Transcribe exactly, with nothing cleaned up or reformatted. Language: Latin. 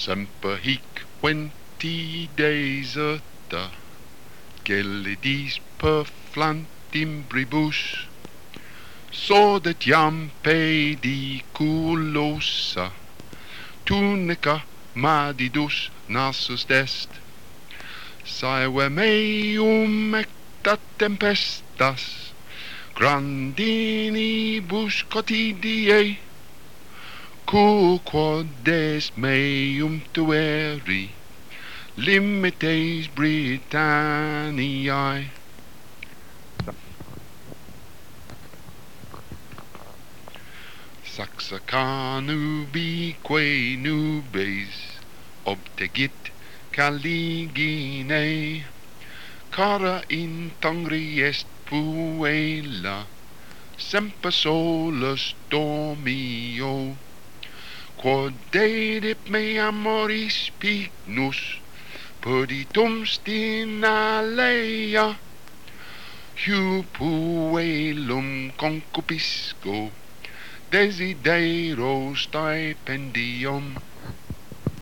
Semper hic venti deserta, gelidis per flantimbribus, Saudet iam pediculosa, tunica madidus nasus est, Saever meum ecta tempestas, grandinibus quotidiae, Quoquod est meum tueri, limites Britanniae. Saxa canubique nubes obtegit Caligine, cara in tangri est puella, semper solus dormio, quod dedit me amoris pignus, perditum stinalea, hiu puellum concupisco, desidero stipendium.